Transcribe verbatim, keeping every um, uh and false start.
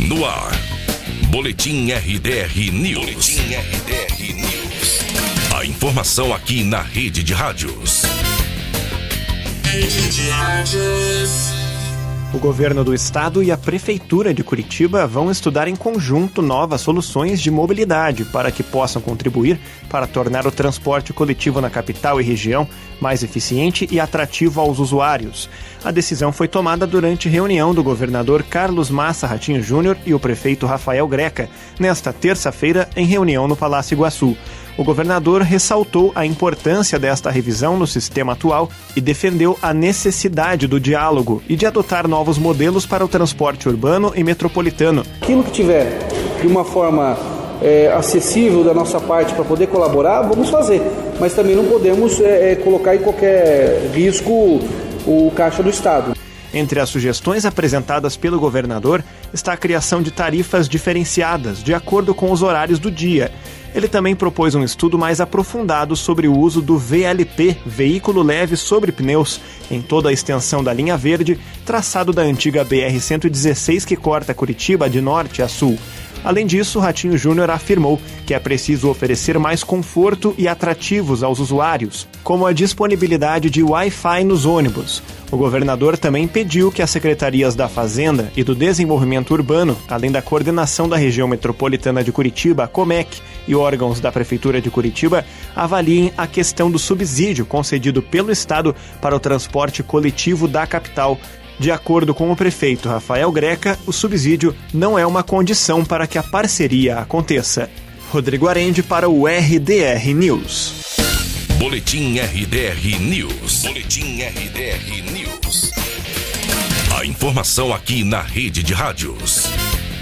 No ar, Boletim R D R News. Boletim R D R News. A informação aqui na Rede de Rádios. Rede de Rádios. O governo do estado e a prefeitura de Curitiba vão estudar em conjunto novas soluções de mobilidade para que possam contribuir para tornar o transporte coletivo na capital e região mais eficiente e atrativo aos usuários. A decisão foi tomada durante reunião do governador Carlos Massa Ratinho Júnior e o prefeito Rafael Greca, nesta terça-feira, em reunião no Palácio Iguaçu. O governador ressaltou a importância desta revisão no sistema atual e defendeu a necessidade do diálogo e de adotar novos modelos para o transporte urbano e metropolitano. Aquilo que tiver de uma forma é, acessível da nossa parte para poder colaborar, vamos fazer. Mas também não podemos é, colocar em qualquer risco o caixa do Estado. Entre as sugestões apresentadas pelo governador está a criação de tarifas diferenciadas de acordo com os horários do dia. Ele também propôs um estudo mais aprofundado sobre o uso do V L P, veículo leve sobre pneus, em toda a extensão da linha verde, traçado da antiga B R cento e dezesseis que corta Curitiba de norte a sul. Além disso, Ratinho Júnior afirmou que é preciso oferecer mais conforto e atrativos aos usuários, como a disponibilidade de Wi-Fi nos ônibus. O governador também pediu que as secretarias da Fazenda e do Desenvolvimento Urbano, além da coordenação da região metropolitana de Curitiba, Comec, e órgãos da Prefeitura de Curitiba, avaliem a questão do subsídio concedido pelo Estado para o transporte coletivo da capital. De acordo com o prefeito Rafael Greca, o subsídio não é uma condição para que a parceria aconteça. Rodrigo Arende para o R D R News. Boletim R D R News. Boletim R D R News. A informação aqui na Rede de Rádios.